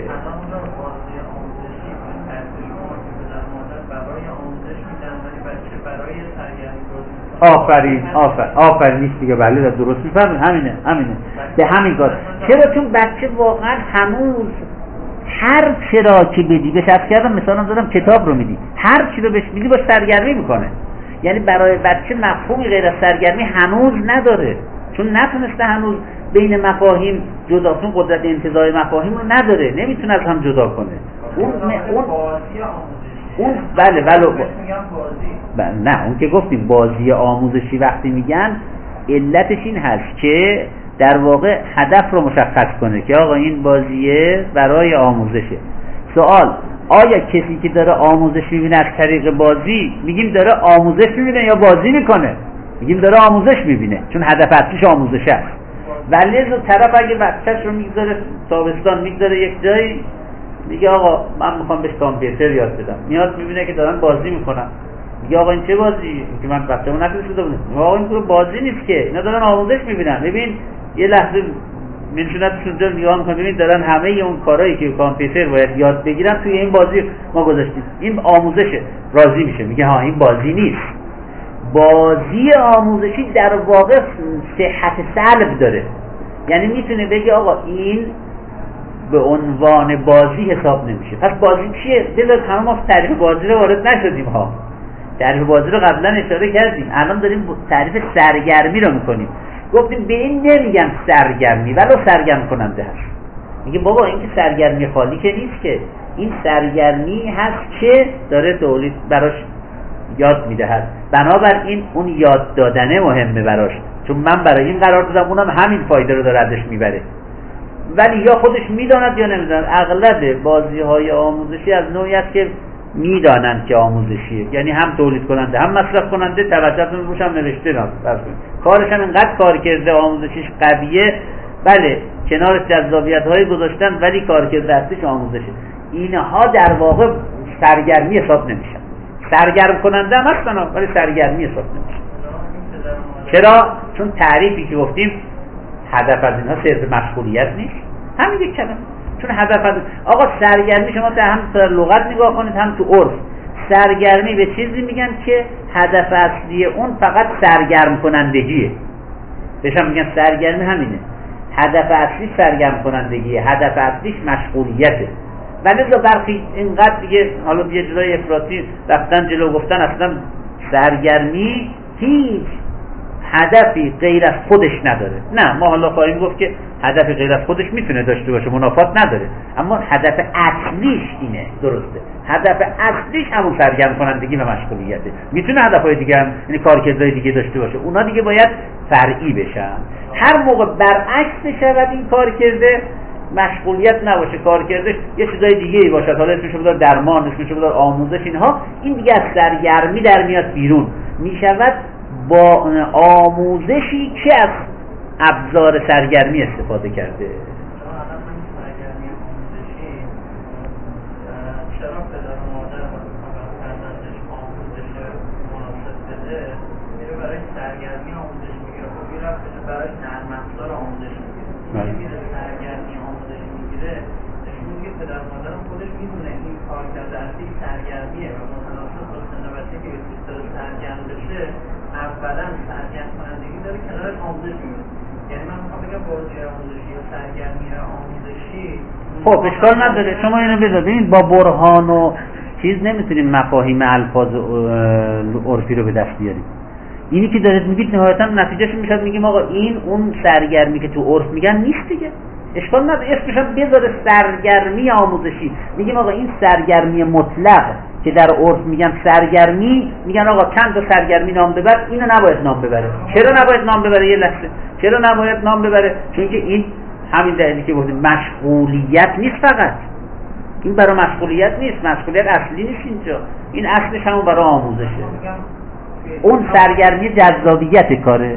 آفرین نیست دیگه، بله درست میفرمایید، همینه به همین کار. چرا؟ چون بچه واقعا هنوز هر چرا که بدی، بهش عرض کردم مثلا زدم کتاب رو میدی، هر چی رو بهش میدی باش سرگرمی میکنه. یعنی برای بچه مفهومی غیر از سرگرمی هنوز نداره، چون نتونسته هنوز بین مفاهیم جدا، چون قدرت انتزاع مفاهیم رو نداره، نمیتونه از هم جدا کنه. اون بله نه، اون که گفتیم بازی آموزشی وقتی میگن علتش این هست که در واقع هدف رو مشخص کنه که آقا این بازیه برای آموزشه. سوال: آیا کسی که داره آموزش میبینه از طریق بازی میگیم داره آموزش میبینه یا بازی میکنه؟ میگیم داره آموزش میبینه، چون هدف اصلیش آموزش است. ولی از طرف اگه بچه‌ش رو میگذاره تابستان، میگذاره یک جایی، میگه آقا من میخوام بهش کامپیوتر یاد بدم، میاد میبینه که دارن بازی میکنن، میگه آقا این چه بازی؟ که من بچه‌مو نتونسته بودم. آقا این بازی نیست که، اینا دارن آموزش میبینن. ببین یه لحظه منشونتشون جا نگاه میکنن، ببین دارن همه اون کارهایی که کامپیوتر باید یاد بگیرن توی این بازی ما گذاشتیم، این آموزشه. راضی میشه، میگه ها این بازی نیست. بازی آموزشی در واقع صحت سلب داره، یعنی میتونه بگه آقا این به عنوان بازی حساب نمیشه. پس بازی چیه؟ بذار تمام تعریف بازی رو وارد نشدیم ها. تعریف بازی رو قبلا اشاره کردیم، الان داریم تعریف سرگرمی رو میکنیم. گفتیم به این نمیگن سرگرمی، ولو سرگرم کننده هست. میگه بابا این که سرگرمی خالی که نیست، که این سرگرمی هست که داره تولید براش یاد میدهد. بنابراین اون یاد دادنه مهمه براش، چون من برای این قرار دادم، اونم همین فایده رو داره ازش میبره. ولی یا خودش میداند یا نمیداند. اغلب بازی‌های آموزشی از نوعی است که میدانند که آموزشیه، یعنی هم تولید کننده هم مصرف کننده، توجهتون روش هم نوشته ناست، کارش هم اینقدر کار کرده آموزشیش قویه، بله کنارش جذابیت‌های گذاشتن، ولی کارکرد اصلیش آموزشه. اینها در واقع سرگرمی حساب نمیشن. سرگرم کننده هم هستن ولی سرگرمی حساب نمیشن. چرا؟ چون تعریفی که گفتیم هدف از اینها صرف مشغولیت نیست، همین یک کلمه. چون هدف از آقا سرگرمی، شما هم در لغت نگاه کنید هم تو عرف، سرگرمی به چیزی میگن که هدف اصلی اون فقط سرگرم کنندگیه. بهش هم میگن سرگرمی همینه، هدف اصلی سرگرم کنندگیه، هدف اصلیش مشغولیته. ولی برخی اینقدر دیگه حالا یه جلوی افراطی رفتن جلو، گفتن اصلا سرگرمی هیچ هدفی غیر از خودش نداره. نه، ما حالا خواهیم گفت که هدف غیر از خودش میتونه داشته باشه، منافات نداره، اما هدف اصلیش اینه. درسته، هدف اصلیش همون سرگرم کنندگی و مشغولیته. میتونه هدفهای دیگه هم، یعنی کارکردهای دیگه داشته باشه، اونا دیگه باید فرعی بشن. هر موقع برعکس شود این کارکرده، مشغولیت نباشه، کارکردش یه چیزای دیگه ای باشه، حالا اسمش رو بذار درمان، اسمش رو بذار آموزش، اینها، این دیگه از سرگرمی در میاد بیرون، میشود با آموزشی که از ابزار سرگرمی استفاده کرده. اولا سرگرم کنندگی داره کنار آموزش میاد. یعنی من میخوام بگم بازی آموزشی یا سرگرمی آموزشی خب اشکال نداره، شما اینو ببینید با برهان و چیز نمیتونیم مفاهیم الفاظ عرفی رو به دست بیاریم. اینی که دارید میگید نهایتا نتیجهش میشه میگیم آقا این اون سرگرمی که تو عرف میگن نیست دیگه، اشکال نداره اسمش هم بذاره سرگرمی آموزشی. میگیم آقا این سرگرمی مطلق که در عرف میگن سرگرمی، میگن آقا چند تا سرگرمی نام ببر، اینو نباید نام ببره. چرا نباید نام ببره؟ یه لحظه، چرا نباید نام ببره؟ چون که این همین دلیلی که گفتیم مشغولیت نیست، فقط این برای مشغولیت نیست، مشغولیت اصلی نیست اینجا، این اصلش همون برای آموزشه. اون سرگرمی جذابیت کاره.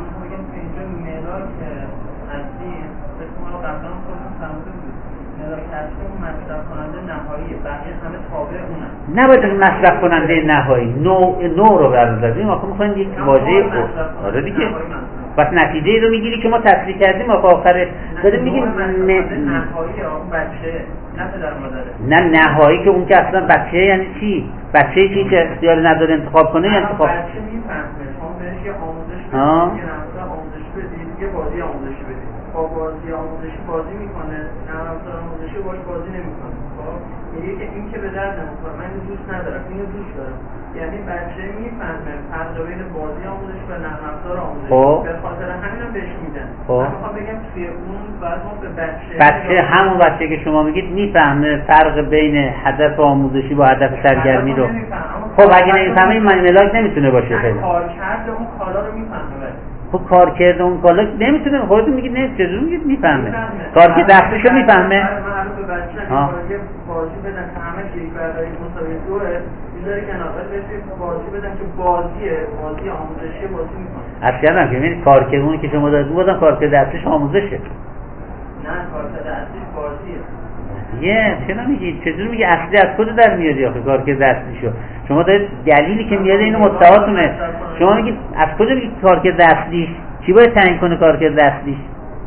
نباید مصرف کننده نهایی نوع رو برداریم. ما میخوایم یک واژه آره دیگه، بس نتیجه رو میگیری که ما تصریح کردیم آقا آخره داریم میگیم نهایی اون بچه نه پدر مادره. نه نهایی که اون که اصلا بچه یعنی چی؟ بچه‌ای که اختیار نداره انتخاب کنه یا انتخاب بچه میفهمه شما بهش یه آموزش بدید، یه آموزش بدید، یه بازی آموزشی بدید، با بازی آموزشی بازی میکنه، نرم افزار آموزشی باهاش بازی نمیکنه. خب میگه که این که به درد نمیخوره، من اینو دوست ندارم، اینو دوست دارم. یعنی بچه میفهمه فرق بین بازی آموزش و نرم افزار آموزش، به خاطر همینم بهش میدن. من میخوام بگم توی اون بعد ما به بچه همون بچه که شما میگید میفهمه فرق بین هدف آموزشی با هدف سرگرمی رو. خب اگه نمیفهمه این ملاک نمیتونه باشه. خیلی کارکرد اون کالا رو میفهمه. خب کارکرد اون کالا نمیتونه، خودتون میگید نه، چجوری میگید میفهمه؟ کارکرد دستشو میفهمه. من به بچه یه بازی بدن که همه چیز برای مساوی دوه میذاره کنار، بهش بازی بدن که بازی آموزشی بازی میکنه. اصلا که ببینید کارکرد اونی که شما دارید بودن کارکرد دستش آموزشه. نه کارکرد اصلیش بازیه. چرا میگید؟ چجوری میگه اصلی از خود در میادی آخه کارکرد اصلیشو؟ شما دارید دلیلی که میاد اینو متعاطونه. شما میگید از کجا میگید کارکرد اصلیش؟ چی باید تعیین کنه کارکرد اصلیش؟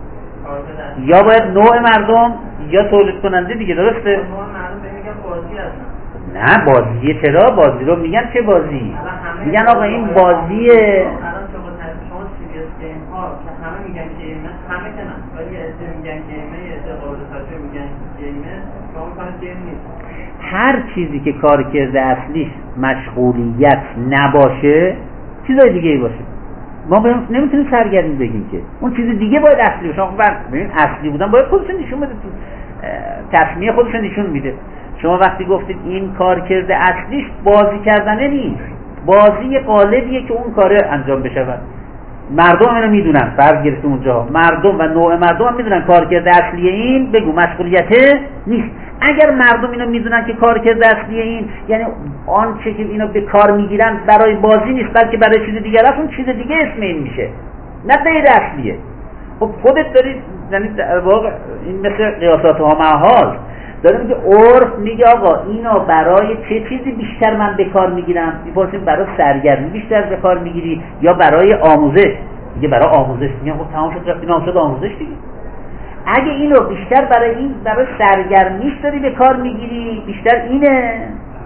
یا باید نوع مردم یا تولید کننده دیگه، درسته؟ نوع مردم میگن بازی هستن. نه بازیه، چرا بازی رو میگن چه بازی؟ میگن آقا این بازیه. شما سیریس گیم ها که همه میگن گیمه، همه که نه، ولی عده میگن گیمه، عده قابل توجه میگن گیمه، شما میگن گیم نیست. هر چیزی که کارکرد اصلیش مشغولیت نباشه چیزای دیگه ای باشه، ما نمیتونیم سرگرمی بگیم که اون چیز دیگه باید اصلی باشه. شما ببین اصلی بودن باید خودش نشون بده، تصمیه خودش نشون میده. شما وقتی گفتید این کارکرد اصلیش بازی کردنه نیست، بازی قالبیه که اون کاره انجام بشه. مردم اینو میدونن، فرض گرفتیم اونجا مردم و نوع مردم هم میدونن کارکرد اصلی این بگو مشغولیته نیست. اگر مردم اینو میدونن که کارکرد اصلی این یعنی آنچه که اینو به کار میگیرن برای بازی نیست بلکه برای چیز دیگه است، اون چیز دیگه اسم این میشه، نه غیر اصلیه. خب خودت دارید، یعنی در واقع این مثل قیاسات ها محال داره میگه عرف میگه آقا اینو برای چه چیزی بیشتر من به کار میگیرم؟ میپرسیم برای سرگرمی بیشتر به کار میگیری یا برای آموزش؟ میگه برای آموزش. میگه خب تمام شد رفتیم آموزش آموزش دیگه. اگه اینو بیشتر برای سرگرمیش داری به کار میگیری، بیشتر اینه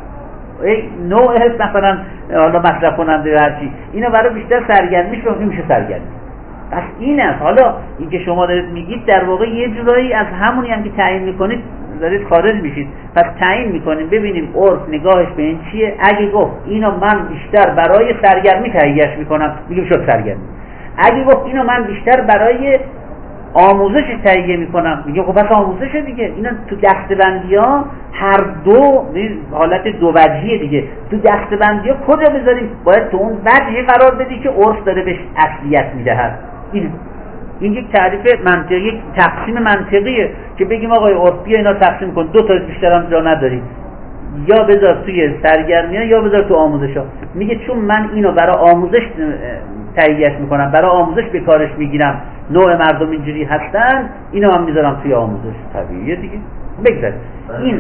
نوع مثلا حالا مصرف کننده هر چی، اینو برای بیشتر سرگرمیش بگیم میشه سرگرمی. پس این است. حالا این که شما دارید میگید در واقع یه جورایی از همونی هم که تعیین میکنید دارید خارج میشید. پس تعیین میکنیم ببینیم عرف نگاهش به این چیه. اگه گفت اینو من بیشتر برای سرگرمی تهیه‌اش میکنم، میگیم شد سرگرمی. اگه گفت اینو من بیشتر برای آموزش تهیه میکنم، میگه خب پس آموزشه دیگه. اینا تو دسته‌بندی ها هر دو حالت دو وجهیه دیگه. تو دسته‌بندی ها کجا بذاریم؟ باید تو اون وجهی قرار بدی که عرف داره بهش اصلیت میدهد. این یک تعریف منطقی، یک تقسیم منطقیه که بگیم آقای عرف بیا اینا تقسیم کن، دو تا بیشتر هم جا نداری، یا بذار توی سرگرمی ها یا بذار تو آموزش ها. میگه چون من اینو برای آموزش تهیه‌اش میکنم، برای آموزش به کارش میگیرم، نوع مردم اینجوری هستن، اینو هم میذارم توی آموزش. طبیعیه دیگه. بگذاریم این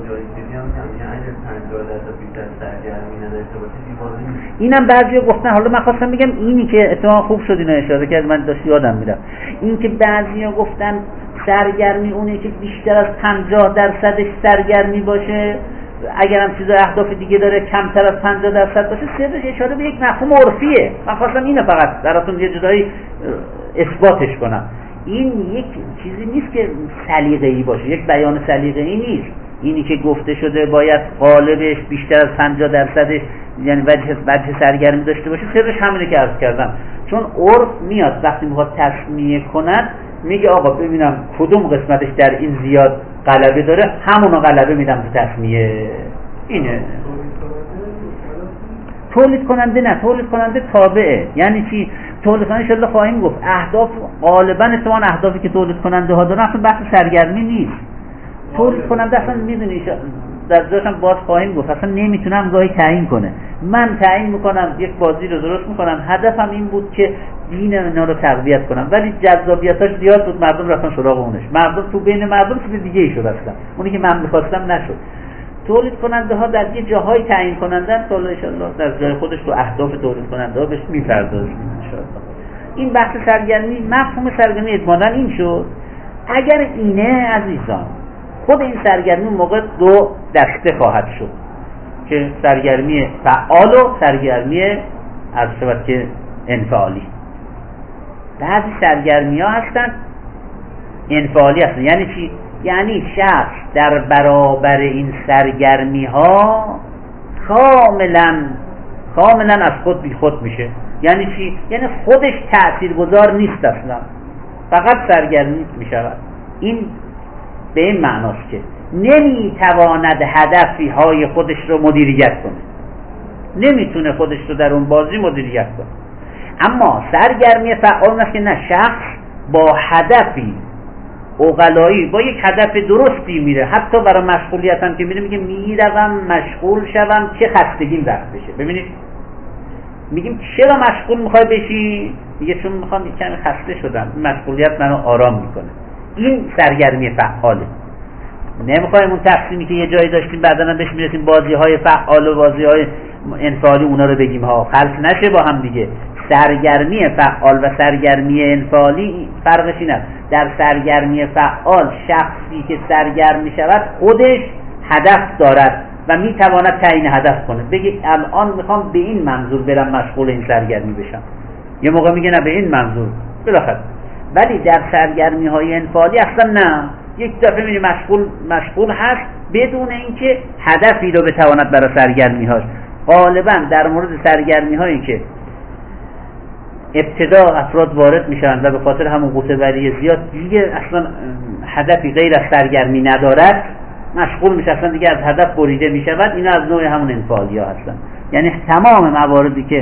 اینم بعضیا گفتن. حالا من خواستم بگم اینی که اتفاقا خوب شد اینو اشاره کرد، من داشت یادم میرفت این که بعضیا گفتن سرگرمی اونه که بیشتر از 50% سرگرمی باشه، اگر هم چیز اهداف دیگه داره کمتر از 50% باشه، سرش اشاره به یک مفهوم عرفیه. من خواستم اینو فقط براتون یه جدایی اثباتش کنم. این یک چیزی نیست که سلیقه‌ای باشه، یک بیان سلیقه‌ای نیست. اینی که گفته شده باید غالبش بیشتر از 50% یعنی وجه سرگرمی داشته باشه، سرش همینه که عرض کردم. چون عرف میاد وقتی میخواد تسمیه کند میگه آقا ببینم کدوم قسمتش در این زیاد غلبه داره، همونو غلبه میدم تو تسمیه. اینه تولید کننده. نه، تولید کننده تابعه. یعنی چی؟ تولید کننده انشالله خواهیم گفت اهداف غالبا اتفاقا اهدافی که تولید کننده ها دارن اصلا بحث سرگرمی نیست. تولید کننده اصلا میدونی در جاشم باز خواهیم گفت اصلا نمیتونم گاهی تعیین کنه. من تعیین میکنم یک بازی رو درست میکنم، هدفم این بود که دین اینا رو تقویت کنم، ولی جذابیتاش زیاد بود، مردم رفتن سراغ اونش، مردم تو بین مردم چیز دیگه ای شد اصلا، اونی که من میخواستم نشد. تولید کننده ها در یه جاهای تعیین کنندن، تا ان شاء الله در جای خودش تو اهداف تولید کننده ها بهش میپردازیم ان شاء الله. این بحث سرگرمی، مفهوم سرگرمی اجمالاً این شد. اگر اینه عزیزان، خود این سرگرمی موقع دو دسته خواهد شد که سرگرمی فعال و سرگرمی عرض شود که انفعالی. بعضی سرگرمی ها هستن انفعالی هستن. یعنی چی؟ یعنی شخص در برابر این سرگرمی ها کاملا از خود بی خود میشه. یعنی چی؟ یعنی خودش تأثیرگذار نیست اصلا، فقط سرگرمی میشود. این به این معناست که نمیتواند هدفی های خودش رو مدیریت کنه، نمیتونه خودش رو در اون بازی مدیریت کنه. اما سرگرمی فعال است که نه، شخص با هدفی عقلایی، با یک هدف درستی میره، حتی برای مشغولیت هم که میره میگه میروم مشغول شوم چه خستگیم رفت بشه. ببینید میگیم چرا مشغول میخوای بشی؟ میگه چون میخوام یک کمی خسته شدم، مشغولیت منو آرام میکنه. این سرگرمی فعاله. نمیخوایم اون تقسیمی که یه جایی داشتیم بعداً بهش میرسیم بازی های فعال و بازی های انفعالی اونا رو بگیم ها، خلط نشه با هم دیگه. سرگرمی فعال و سرگرمی انفعالی فرقش اینه. در سرگرمی فعال شخصی که سرگرم میشود خودش هدف دارد و میتواند تعیین هدف کنه، بگه الان میخوام به این منظور برم مشغول این سرگرمی بشم، یه موقع میگه نه به این منظور بالاخره. ولی در سرگرمی های انفعالی اصلا نه، یک دفعه میگه مشغول هست بدون اینکه هدفی رو بتواند برای سرگرمی هاش. غالبا در مورد سرگرمی هایی که ابتدا افراد وارد میشن و به خاطر همون قوطه‌وری زیاد دیگه اصلا هدفی غیر از سرگرمی ندارد، مشغول میشه، اصلا دیگه از هدف بریده میشود، اینا از نوع همون انفعالی ها هستن. یعنی تمام مواردی که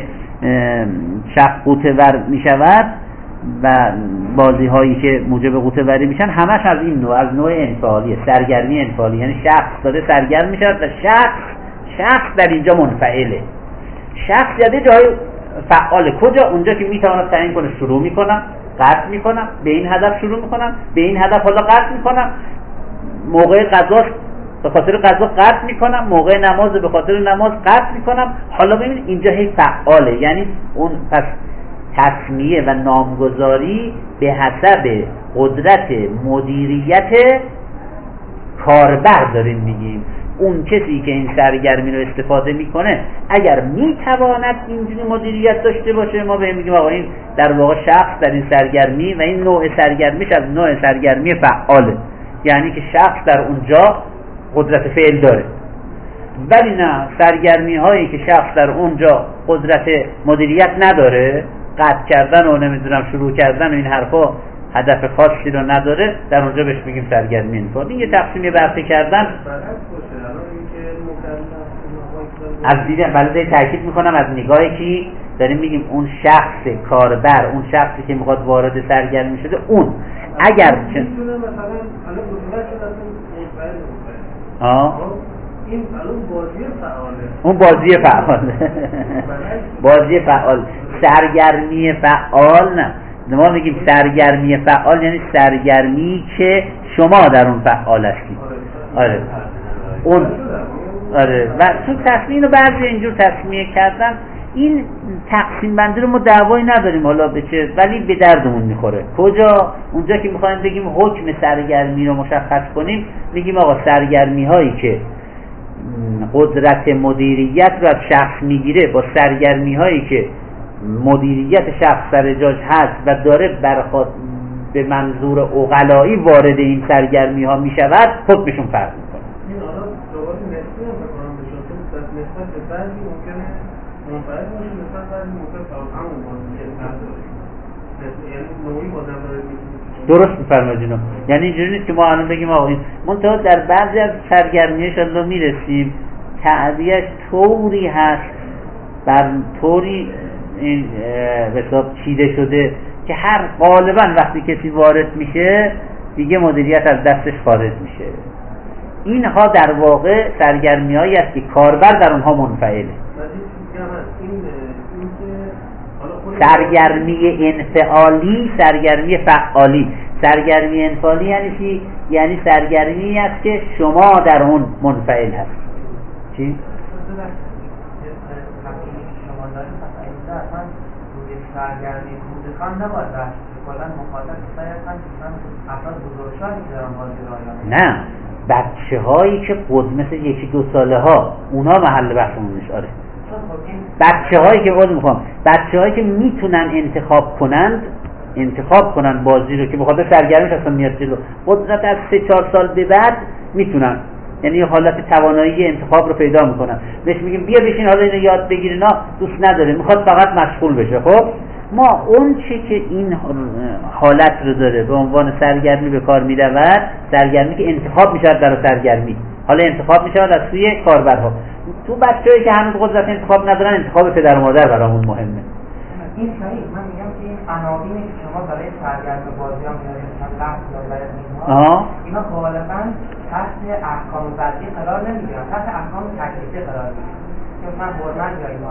شخص قوطه‌ور میشود و بازی هایی که موجب قوطه‌وری میشن همش از این نوع، از نوع انفعالیه، سرگرمی انفعالی. یعنی شخص داره سرگرم میشود و شخص در اینجا منفعله. شخص یعنی جای فعاله کجا؟ اونجا که میتواند تعیین کنه شروع میکنم، قطع میکنم، به این هدف شروع میکنم، به این هدف حالا قطع میکنم، موقع غذا به خاطر غذا قطع میکنم، موقع نماز به خاطر نماز قطع میکنم. حالا ببین اینجا هی فعاله. یعنی اون پس تسمیه و نامگذاری به حسب قدرت مدیریت کاربر داریم میگیم. اون کسی که این سرگرمی رو استفاده میکنه اگر میتواند اینجوری مدیریت داشته باشه، ما به این میگیم آقا این در واقع شخص در این سرگرمی و این نوع سرگرمیش از نوع سرگرمی فعاله، یعنی که شخص در اونجا قدرت فعل داره. ولی نه، سرگرمی هایی که شخص در اونجا قدرت مدیریت نداره، قطع کردن و نمیدونم شروع کردن و این حرفا هدف خاصی رو نداره، در اونجا بهش بگیم سرگرمی انفعالی. این یه تقسیم برقی کردن از دیدن بلده تاکید میکنم از نگاهی که داریم میگیم اون شخص کاربر، اون شخصی که میخواد وارد سرگرمی شده، اون اگر چه این بازی فعاله، اون بازی فعال بازی فعال، سرگرمی فعال نه. ما میگیم سرگرمی فعال یعنی سرگرمی که شما در اون فعال هستید. آره اون آره. و تو تصمیم رو بعضی اینجور تصمیه کردن. این تقسیم بندی رو ما دعوایی نداریم حالا به چه، ولی به دردمون میخوره. کجا؟ اونجا که میخوایم بگیم حکم سرگرمی رو مشخص کنیم، میگیم آقا سرگرمی هایی که قدرت مدیریت رو از شخص میگیره با سرگرمی هایی که مدیریت شخص سر جاش هست و داره به منظور عقلایی وارد این سرگرمی ها میشود، حکمشون فرق میکنه. این حالا جواب نسبی هم بکنم بشون نسبت به بعضی ممکنه منفعل باشه، نسبت بعضی ممکنه همون بازی یعنی نوعی بازم درست میفرمایید اینو. یعنی اینجوری نیست که ما الان بگیم آقا این منتها در بعضی از سرگرمی‌هاش الله میرسیم تعبیرش طوری هست، بر طوری این حساب چیده شده که هر غالبا وقتی کسی وارد میشه دیگه مدیریت از دستش خارج میشه. اینها در واقع سرگرمی‌هایی است که کاربر در اونها منفعله. سرگرمی انفعالی، سرگرمی فعالی. سرگرمی انفعالی یعنی چی؟ یعنی سرگرمی است که شما در اون منفعل هست. چی؟ سرگرمی کودکان نباید رشت کلن مخاطب کسایی هستن که افراد بزرگسالی که دارن بازی رایانه. نه، بچه هایی که مثل 1-2 ساله ها، اونا محل بحثمون نیست. آره بچه هایی که بچه هایی که میتونن انتخاب کنن بازی رو که بخاطر سرگرمیش اصلا میاد جلو، قدرت از 3-4 سال به بعد میتونن، یعنی حالت توانایی انتخاب رو پیدا میکنن. بهش میگیم بیا بشین حالا اینو یاد بگیر، اینا دوست نداره، میخواد فقط مشغول بشه. خب ما اون چه که این حالت رو داره به عنوان سرگرمی به کار میرود، سرگرمی که انتخاب میشود در سرگرمی، حالا انتخاب میشود از سوی کاربرها. تو بچه‌ای که هنوز قدرت انتخاب ندارن، انتخاب پدر و مادر برامون مهمه. این صحیح. من میگم که این عناوینی که شما برای سرگرمی بازی ها میارید، مثلا لفظ یا برای اینها، اینا غالبا تحت احکام وضعی قرار نمیگیرن، تحت احکام تکلیفی قرار میگیرن. که مثلا حرمت یا اینا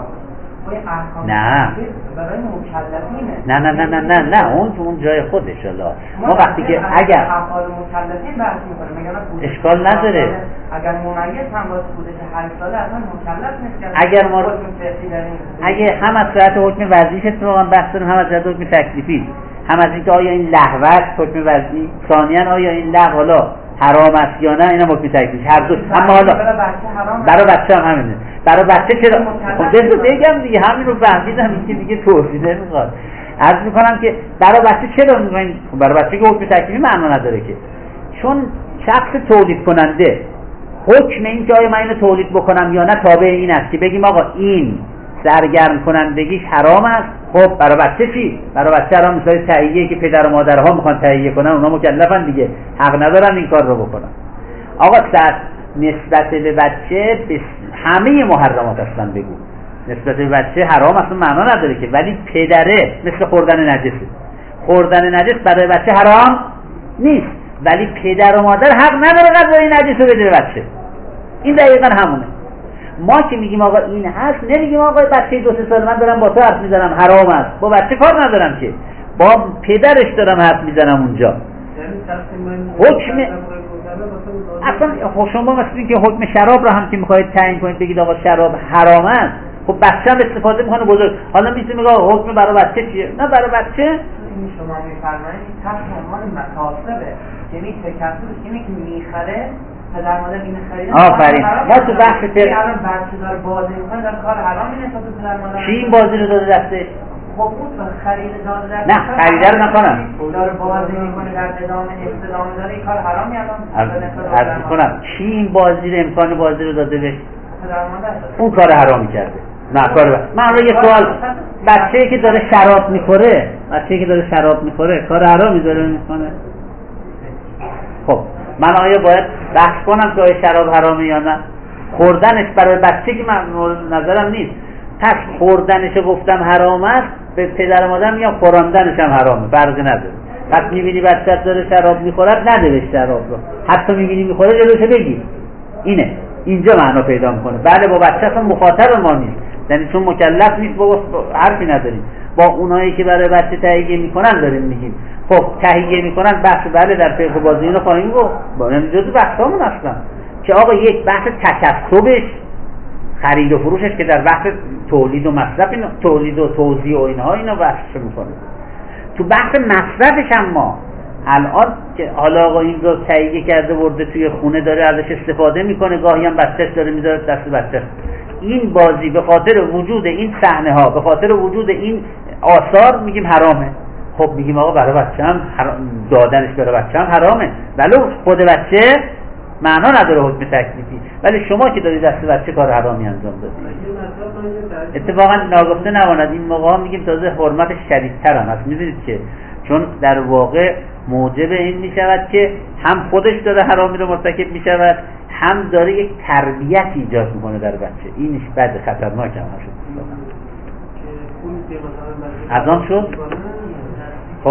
نه برای مکلفینه. نه نه نه نه نه نه اون جای خودش. الله ما وقتی که اگر افعال مکلفین بحث میکنیم میگن اشکال نداره، اگر ممیز هم باشه کودک 8 ساله اصلا مکلف نیست. اگر ما اگه هم از صورت حکم وضعیش اتفاقا بحث کنیم، هم از صورت حکم تکلیفی، هم از اینکه آیا این لغو است حکم وضعی، ثانیاً آیا این لغو حالا حرام است یا نه، اینا حکم تکلیفی هر دو. اما حالا برای بچه هم همینه. برای بچه چرا؟ خب بگم دیگه همین رو فهمیدم، این که دیگه توضیح نمیخواد. عرض میکنم که برای بچه چرا میگن؟ برای بچه که حکم تکلیفی معنا نداره که، چون شخص تولید کننده حکم این که آیا من اینو تولید بکنم یا نه تابع این است که بگیم آقا این سرگرم کنندگیش حرام است. خب برای بچه چی؟ برای بچه حرام مثل تهیه که پدر و مادرها میخوان تهیه کنن، اونا مکلفن دیگه، حق ندارن این کار رو بکنن. آقا نسبت به بچه همه محرمات اصلا بگو، نسبت به بچه حرام اصلا معنا نداره که، ولی پدره مثل خوردن نجسه. خوردن نجس برای بچه حرام نیست، ولی پدر و مادر حق نداره غذای نجس رو بده به بچه. این دقیقا همونه. ما که میگیم آقا این هست، نمیگیم آقا بچه 2-3 سال من دارم با تو حرف میزنم حرام است، با بچه کار ندارم که، با پدرش دارم حرف میزنم اونجا. حکم اصلا شما مثل این که حکم شراب رو هم که میخواید تعیین کنید بگید آقا شراب حرام است، خب بچه هم استفاده میکنه بزرگ، حالا میتونید میگه آقا حکم برای بچه چیه؟ نه برای بچه این شما میفرمایید تحت عنوان مکاسبه، یعنی تکسبش اینه که میخره پدر مادر این خریدن. آفرین. ما تو بحث الان بچه داره بازی میکنه در کار حرامی نسبت به پدر مادر. چی این بازی رو داده دستش؟ خب اون خرید داده دستش. نه خریده رو نکنم، داره بازی میکنه در استدامه داره، این کار حرامی الان عرض میکنم چی این بازی رو امکان بازی رو داده بهش؟ پدر مادر اون کار حرامی کرده. نه کار من رو یه سوال، بچه‌ای که داره شراب میخوره کار حرامی داره میکنه؟ خب من آیا باید بحث کنم که آیا شراب حرامه یا نه؟ خوردنش برای بچه که من نظرم نیست، پس خوردنش گفتم حرام است، به پدر و مادر میگم خوراندنش هم حرامه، فرقی نداره. پس میبینی بچه داره شراب میخورد نده بهش شراب رو، حتی میبینی میخوره جلوشه بگی. اینجا معنا پیدا میکنه. بله با بچه اصلا مخاطب ما نیست، یعنی چون مکلف نیست با حرفی نداریم. با اونایی که برای بچه تهیه میکنن داریم میگیم. خب تهیه میکنن بحث بله در فقه بازی اینو خواهیم گفت، با این جزء بحثامون اصلا که آقا یک بحث تکسبش، خرید و فروشش که در بحث تولید و مصرف اینو، تولید و توزیع و اینو بحثش میکنه. تو بحث مصرفش هم ما الان که حالا آقا این رو تهیه کرده برده توی خونه داره ازش استفاده میکنه، گاهی هم بچه‌ش داره میذاره دست بچه‌ش، این بازی به خاطر وجود این صحنه ها، به خاطر وجود این آثار میگیم حرامه. خب میگیم آقا برای بچه هم دادنش برای بچه هم حرامه، ولو خود بچه معنا نداره حکم تکلیفی، ولی شما که داری دست بچه کار حرامی انجام دادی. اتفاقا ناگفته نماند این موقع میگیم تازه حرمتش شدیدتر هم هست. میدونید که چون در واقع موجب این میشود که هم خودش داره حرامی رو مرتکب میشود، هم داره یک تربیت ایجاد میکنه در بچه. اینش بد، خطرناک هم هست. از آن شد خب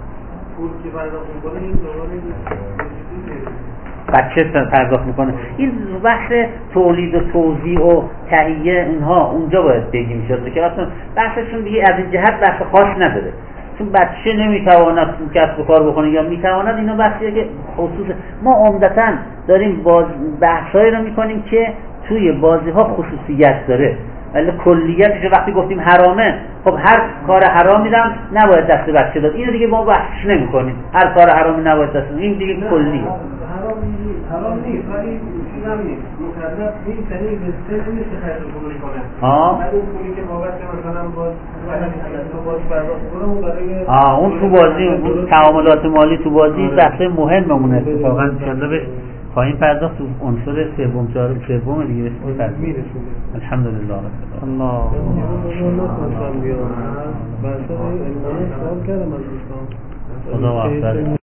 بچه پرداخت میکنه. این بحث تولید و توزیع و تهیه اینها اونجا باید بگیم شده که اصلا بحثشون دیگه از این جهت بحث خاص نداره، چون بچه نمیتواند کسب و کار بکنه یا میتواند. اینا بحثیه که خصوص ما عمدتاً داریم بحثایی رو میکنیم که توی بازی ها خصوصیت داره، ولی کلیتش وقتی گفتیم حرامه، خب هر کار حرام میدم نباید دست بچه داد، اینو دیگه ما بحثش نمی‌کنیم. هر کار حرامی نباید دست، این دیگه کلی حرام نیست، ولی چیزام نیست، مکلف نیست، یعنی بسیار نیست که خرید کنه کنه. بعد اون پولی که بابت مثلا باز پرداخت کنه اون برای اون تو بازی، اون تعاملات مالی تو بازی بحث مهممونه اتفاقا ان شاء الله خواهیم پرداخت تو عنصر سوم سوم دیگه بسیار میرسونه. الحمدلله الله. خدا وفقت.